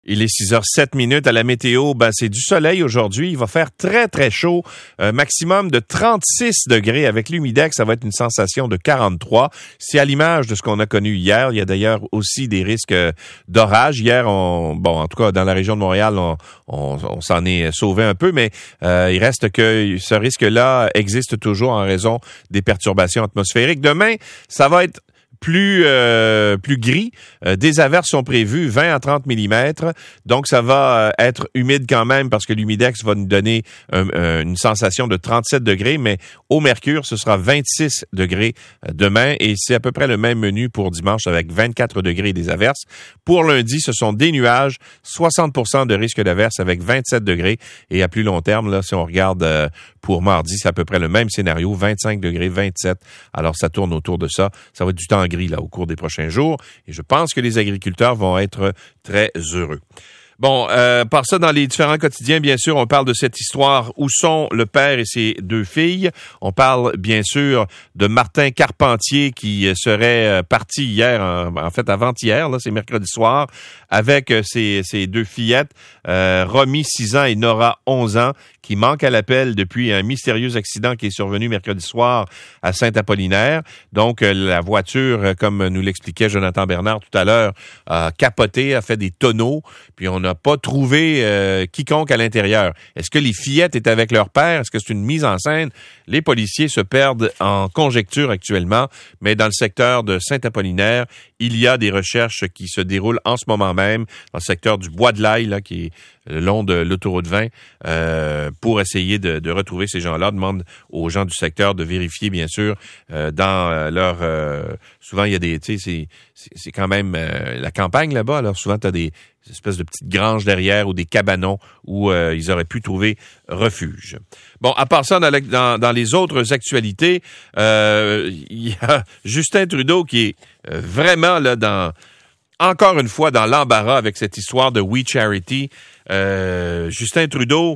Il est 6h07 à la météo. C'est du soleil aujourd'hui. Il va faire très, très chaud. Maximum de 36 degrés avec l'humidex. Ça va être une sensation de 43. C'est à l'image de ce qu'on a connu hier. Il y a d'ailleurs aussi des risques d'orage. Hier, en tout cas, dans la région de Montréal, on s'en est sauvé un peu, mais il reste que ce risque-là existe toujours en raison des perturbations atmosphériques. Demain, ça va être plus gris. Des averses sont prévues, 20 à 30 mm. Donc, ça va être humide quand même parce que l'humidex va nous donner une sensation de 37 degrés, mais au mercure, ce sera 26 degrés demain et c'est à peu près le même menu pour dimanche avec 24 degrés et des averses. Pour lundi, ce sont des nuages, 60% de risque d'averse avec 27 degrés et à plus long terme, là, si on regarde pour mardi, c'est à peu près le même scénario, 25 degrés, 27. Alors, ça tourne autour de ça. Ça va être du temps gris là au cours des prochains jours et je pense que les agriculteurs vont être très heureux. Bon, par ça, dans les différents quotidiens, bien sûr, on parle de cette histoire. Où sont le père et ses deux filles? On parle, bien sûr, de Martin Carpentier qui serait parti hier, en fait avant-hier, là, c'est mercredi soir, avec ses deux fillettes, Romy, 6 ans, et Nora, 11 ans, qui manquent à l'appel depuis un mystérieux accident qui est survenu mercredi soir à Saint-Apollinaire. Donc, la voiture, comme nous l'expliquait Jonathan Bernard tout à l'heure, a capoté, a fait des tonneaux, puis on n'a pas trouvé quiconque à l'intérieur. Est-ce que les fillettes étaient avec leur père? Est-ce que c'est une mise en scène? Les policiers se perdent en conjecture actuellement, mais dans le secteur de Saint-Apollinaire, il y a des recherches qui se déroulent en ce moment même dans le secteur du Bois de l'Ail, là, qui est le long de l'autoroute 20, pour essayer de retrouver ces gens-là. On demande aux gens du secteur de vérifier, bien sûr, dans leur... souvent, il y a des... Tu sais, c'est quand même la campagne là-bas, alors souvent, tu as des espèces de petites granges derrière ou des cabanons où ils auraient pu trouver refuge. Bon, à part ça, dans les autres actualités, il y a Justin Trudeau qui est vraiment là encore une fois dans l'embarras avec cette histoire de We Charity. Justin Trudeau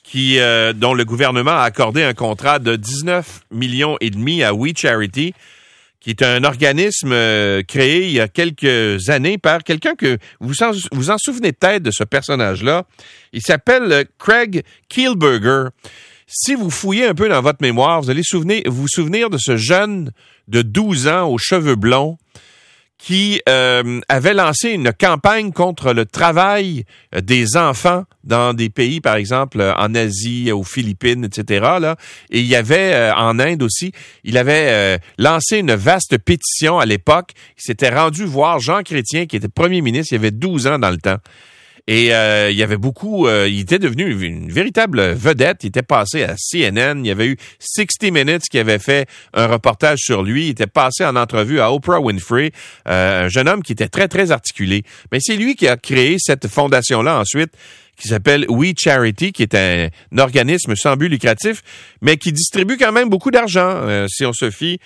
dont le gouvernement a accordé un contrat de 19 millions et demi à We Charity, qui est un organisme créé il y a quelques années par quelqu'un que vous en souvenez peut-être de ce personnage-là. Il s'appelle Craig Kielburger. Si vous fouillez un peu dans votre mémoire, vous allez vous souvenir de ce jeune de 12 ans aux cheveux blonds qui avait lancé une campagne contre le travail des enfants dans des pays, par exemple, en Asie, aux Philippines, etc. Là. Et il y avait, en Inde aussi, il avait lancé une vaste pétition à l'époque. Il s'était rendu voir Jean Chrétien, qui était premier ministre, il avait 12 ans dans le temps. Et il y avait beaucoup... il était devenu une véritable vedette. Il était passé à CNN. Il y avait eu 60 Minutes qui avait fait un reportage sur lui. Il était passé en entrevue à Oprah Winfrey. Un jeune homme qui était très, très articulé. Mais c'est lui qui a créé cette fondation-là ensuite, qui s'appelle We Charity, qui est un organisme sans but lucratif, mais qui distribue quand même beaucoup d'argent, si on se fie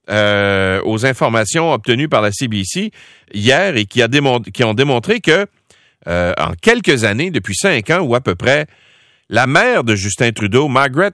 aux informations obtenues par la CBC hier et qui ont démontré que en quelques années, depuis 5 ans ou à peu près, la mère de Justin Trudeau, Margaret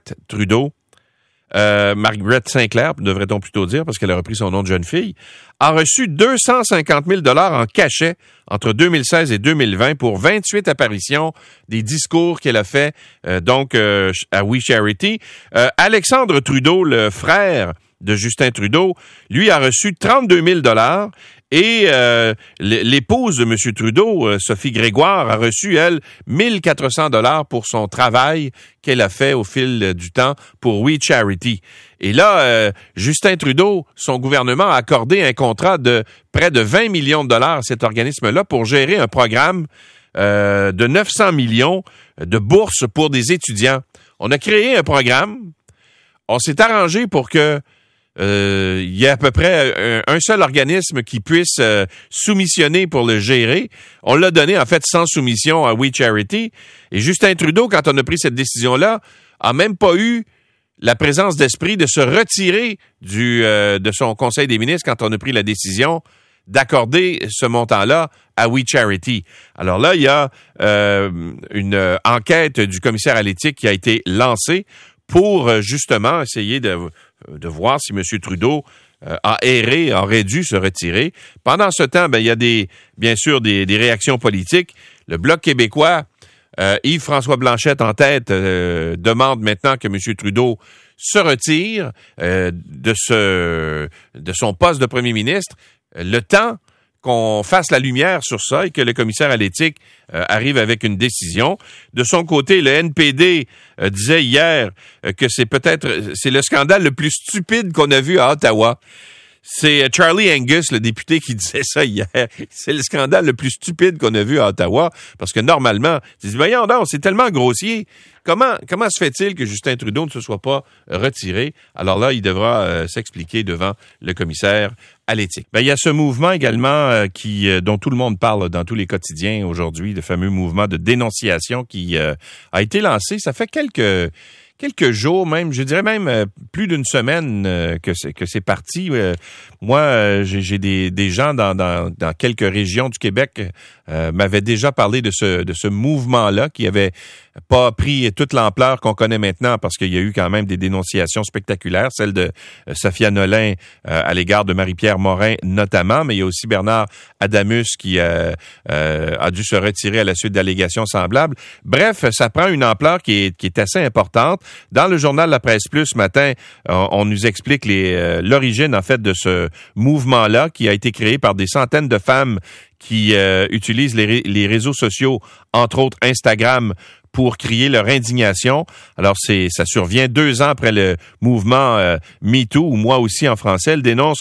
Sinclair, devrait-on plutôt dire, parce qu'elle a repris son nom de jeune fille, a reçu 250 000 $ en cachet entre 2016 et 2020 pour 28 apparitions, des discours qu'elle a fait à We Charity. Alexandre Trudeau, le frère de Justin Trudeau, lui a reçu 32 000 $ et l'épouse de M. Trudeau, Sophie Grégoire, a reçu, elle, 1 400 $ pour son travail qu'elle a fait au fil du temps pour We Charity. Et là, Justin Trudeau, son gouvernement a accordé un contrat de près de 20 millions de $ à cet organisme-là pour gérer un programme de 900 millions de bourses pour des étudiants. On a créé un programme, on s'est arrangé pour que il y a à peu près un seul organisme qui puisse soumissionner pour le gérer. On l'a donné, en fait, sans soumission à We Charity. Et Justin Trudeau, quand on a pris cette décision-là, a même pas eu la présence d'esprit de se retirer de son Conseil des ministres quand on a pris la décision d'accorder ce montant-là à We Charity. Alors là, il y a une enquête du commissaire à l'éthique qui a été lancée pour justement essayer de voir si M. Trudeau a erré, aurait dû se retirer. Pendant ce temps, il y a bien sûr des réactions politiques. Le Bloc québécois, Yves-François Blanchet en tête, demande maintenant que M. Trudeau se retire de son poste de premier ministre. Le temps qu'on fasse la lumière sur ça et que le commissaire à l'éthique arrive avec une décision. De son côté, le NPD disait hier que c'est le scandale le plus stupide qu'on a vu à Ottawa. C'est Charlie Angus, le député, qui disait ça hier. C'est le scandale le plus stupide qu'on a vu à Ottawa, parce que normalement, tu dis, voyons donc, c'est tellement grossier. Comment se fait-il que Justin Trudeau ne se soit pas retiré? Alors là, il devra s'expliquer devant le commissaire à l'éthique. Il y a ce mouvement également dont tout le monde parle dans tous les quotidiens aujourd'hui, le fameux mouvement de dénonciation qui a été lancé. Ça fait quelques jours même, je dirais même plus d'une semaine que c'est parti. Moi, j'ai des gens dans quelques régions du Québec m'avaient déjà parlé de ce mouvement-là qui avait pas pris toute l'ampleur qu'on connaît maintenant parce qu'il y a eu quand même des dénonciations spectaculaires, celle de Sophia Nolin à l'égard de Marie-Pierre Morin notamment, mais il y a aussi Bernard Adamus qui a dû se retirer à la suite d'allégations semblables. Bref, ça prend une ampleur qui est assez importante. Dans le journal La Presse Plus ce matin, on nous explique l'origine en fait de ce mouvement-là qui a été créé par des centaines de femmes qui utilisent les réseaux sociaux, entre autres Instagram, pour crier leur indignation. Alors, ça survient 2 ans après le mouvement MeToo, ou Moi aussi en français. Elle dénonce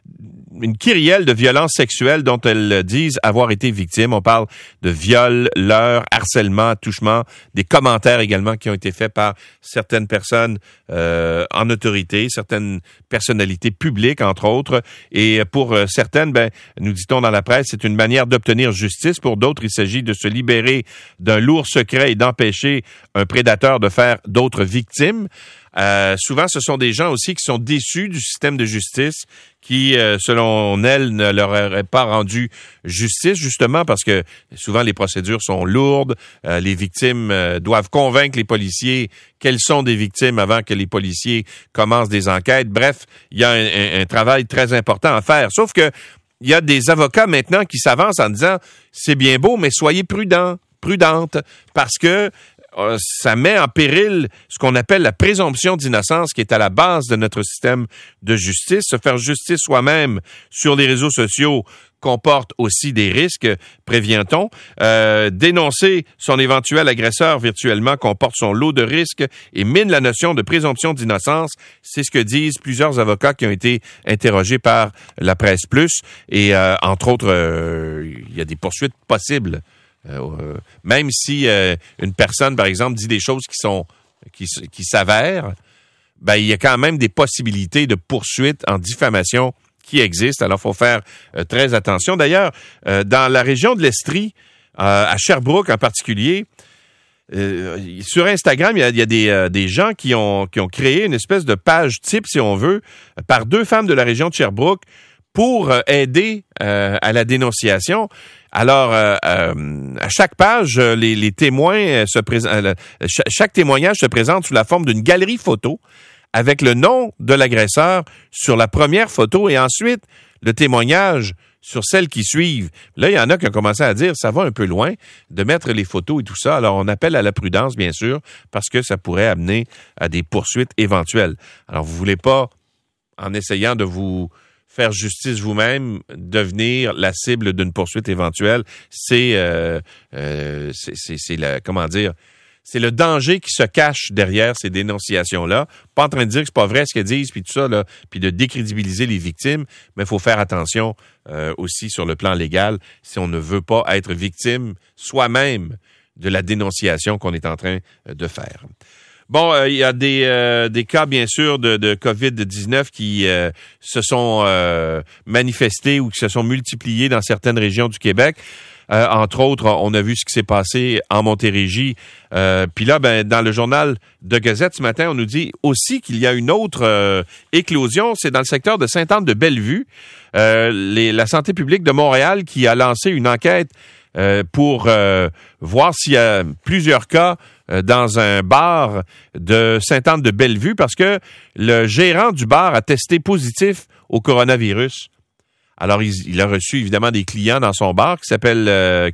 une kyrielle de violences sexuelles dont elles disent avoir été victimes. On parle de viols, leurres, harcèlement, attouchement, des commentaires également qui ont été faits par certaines personnes en autorité, certaines personnalités publiques, entre autres. Et pour certaines, nous dit-on dans la presse, c'est une manière d'obtenir justice. Pour d'autres, il s'agit de se libérer d'un lourd secret et d'empêcher un prédateur de faire d'autres victimes. Souvent, ce sont des gens aussi qui sont déçus du système de justice qui, selon elles, ne leur aurait pas rendu justice, justement parce que souvent les procédures sont lourdes. Les victimes doivent convaincre les policiers qu'elles sont des victimes avant que les policiers commencent des enquêtes. Bref, il y a un travail très important à faire. Sauf que il y a des avocats maintenant qui s'avancent en disant « c'est bien beau, mais soyez prudente, parce que ça met en péril ce qu'on appelle la présomption d'innocence qui est à la base de notre système de justice. Se faire justice soi-même sur les réseaux sociaux comporte aussi des risques, prévient-on. Dénoncer son éventuel agresseur virtuellement comporte son lot de risques et mine la notion de présomption d'innocence. C'est ce que disent plusieurs avocats qui ont été interrogés par la Presse Plus. Et entre autres, il y a des poursuites possibles. Même si une personne, par exemple, dit des choses qui s'avèrent, il y a quand même des possibilités de poursuite en diffamation qui existent. Alors, il faut faire très attention. D'ailleurs, dans la région de l'Estrie, à Sherbrooke en particulier, sur Instagram, il y a des gens qui ont créé une espèce de page type, si on veut, par 2 femmes de la région de Sherbrooke pour aider à la dénonciation. Alors, à chaque page, les témoins chaque témoignage se présente sous la forme d'une galerie photo avec le nom de l'agresseur sur la première photo et ensuite le témoignage sur celles qui suivent. Là, il y en a qui ont commencé à dire ça va un peu loin de mettre les photos et tout ça. Alors, on appelle à la prudence, bien sûr, parce que ça pourrait amener à des poursuites éventuelles. Alors, vous voulez pas, en essayant de vous faire justice vous-même, devenir la cible d'une poursuite éventuelle, c'est le danger qui se cache derrière ces dénonciations-là. Pas en train de dire que c'est pas vrai ce qu'elles disent, puis tout ça, là, puis de décrédibiliser les victimes, mais il faut faire attention aussi sur le plan légal si on ne veut pas être victime soi-même de la dénonciation qu'on est en train de faire. Bon, il y a des cas, bien sûr, de COVID-19 qui se sont manifestés ou qui se sont multipliés dans certaines régions du Québec. Entre autres, on a vu ce qui s'est passé en Montérégie. Puis là, dans le journal de Gazette ce matin, on nous dit aussi qu'il y a une autre éclosion. C'est dans le secteur de Sainte-Anne-de-Bellevue. La santé publique de Montréal qui a lancé une enquête pour voir s'il y a plusieurs cas dans un bar de Sainte-Anne-de-Bellevue parce que le gérant du bar a testé positif au coronavirus. Alors, il a reçu évidemment des clients dans son bar qui s'appelle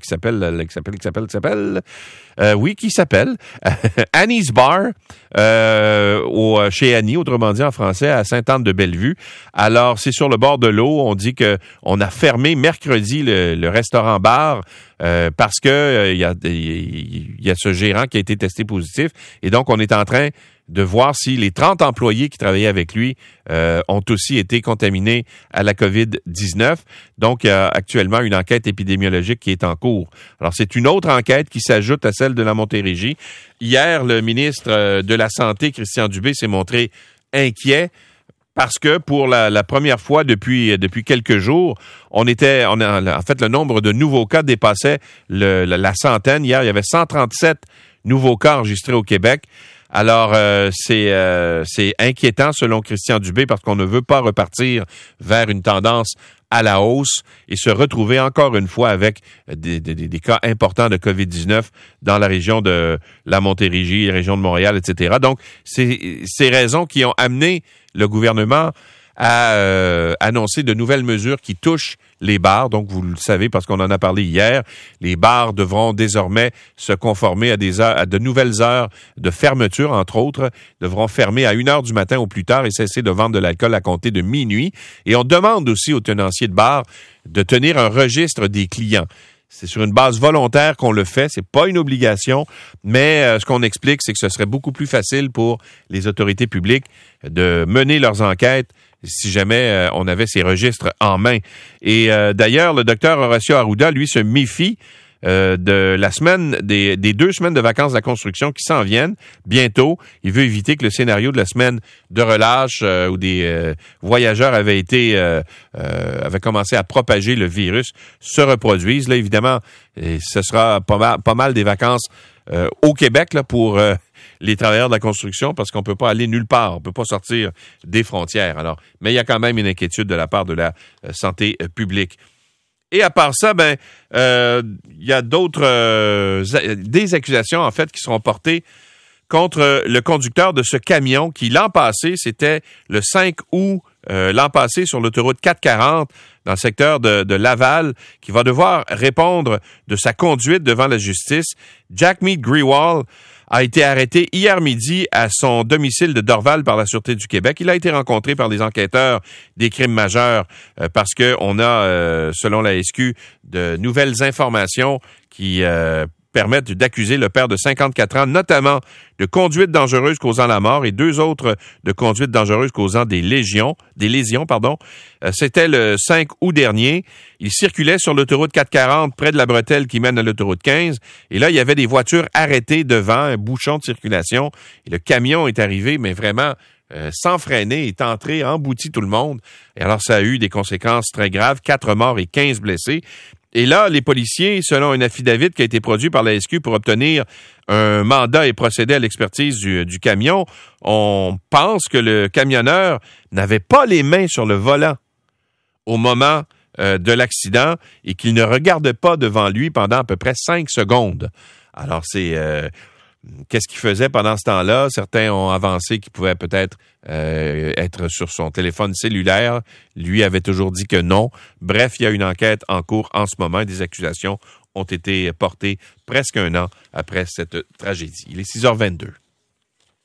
Annie's Bar, chez Annie, autrement dit en français, à Sainte-Anne-de-Bellevue. Alors, c'est sur le bord de l'eau. On dit que on a fermé mercredi le restaurant-bar parce que il y a ce gérant qui a été testé positif. Et donc, on est en train de voir si les 30 employés qui travaillaient avec lui ont aussi été contaminés à la COVID-19. Donc, il y a actuellement une enquête épidémiologique qui est en cours. Alors, c'est une autre enquête qui s'ajoute à celle de la Montérégie. Hier, le ministre de la Santé, Christian Dubé, s'est montré inquiet parce que pour la première fois depuis quelques jours, en fait, le nombre de nouveaux cas dépassait la centaine. Hier, il y avait 137 nouveaux cas enregistrés au Québec. Alors, c'est inquiétant selon Christian Dubé parce qu'on ne veut pas repartir vers une tendance à la hausse et se retrouver encore une fois avec des cas importants de COVID-19 dans la région de la Montérégie, la région de Montréal, etc. Donc, c'est ces raisons qui ont amené le gouvernement à annoncer de nouvelles mesures qui touchent les bars. Donc, vous le savez parce qu'on en a parlé hier, les bars devront désormais se conformer à de nouvelles heures de fermeture, entre autres, devront fermer à 1h du matin au plus tard et cesser de vendre de l'alcool à compter de minuit. Et on demande aussi aux tenanciers de bars de tenir un registre des clients. C'est sur une base volontaire qu'on le fait, c'est pas une obligation, mais ce qu'on explique, c'est que ce serait beaucoup plus facile pour les autorités publiques de mener leurs enquêtes si jamais on avait ces registres en main. Et d'ailleurs, le docteur Horacio Arruda, lui, se méfie de la semaine des 2 semaines de vacances de la construction qui s'en viennent bientôt. Il veut éviter que le scénario de la semaine de relâche où des voyageurs avaient commencé à propager le virus se reproduise. Là, évidemment, ce sera pas mal des vacances au Québec là pour les travailleurs de la construction parce qu'on peut pas aller nulle part, on peut pas sortir des frontières. Alors, mais il y a quand même une inquiétude de la part de la santé publique. Et à part ça, il y a des accusations en fait qui seront portées contre le conducteur de ce camion qui l'an passé, c'était le 5 août l'an passé sur l'autoroute 440 dans le secteur de Laval, qui va devoir répondre de sa conduite devant la justice. Jack Mead Grewal a été arrêté hier midi à son domicile de Dorval par la Sûreté du Québec. Il a été rencontré par les enquêteurs des crimes majeurs parce que on a, selon la SQ, de nouvelles informations qui permettent d'accuser le père de 54 ans, notamment de conduite dangereuse causant la mort et 2 autres de conduite dangereuse causant des lésions. C'était le 5 août dernier. Il circulait sur l'autoroute 440 près de la bretelle qui mène à l'autoroute 15. Et là, il y avait des voitures arrêtées devant, un bouchon de circulation. Et le camion est arrivé, mais vraiment sans freiner, est entré, embouti tout le monde. Et alors, ça a eu des conséquences très graves, 4 morts et 15 blessés. Et là, les policiers, selon un affidavit qui a été produit par la SQ pour obtenir un mandat et procéder à l'expertise du camion, on pense que le camionneur n'avait pas les mains sur le volant au moment de l'accident et qu'il ne regarde pas devant lui pendant à peu près 5 secondes. Alors, qu'est-ce qu'il faisait pendant ce temps-là? Certains ont avancé qu'il pouvait peut-être être sur son téléphone cellulaire. Lui avait toujours dit que non. Bref, il y a une enquête en cours en ce moment. Des accusations ont été portées presque 1 an après cette tragédie. Il est 6h22.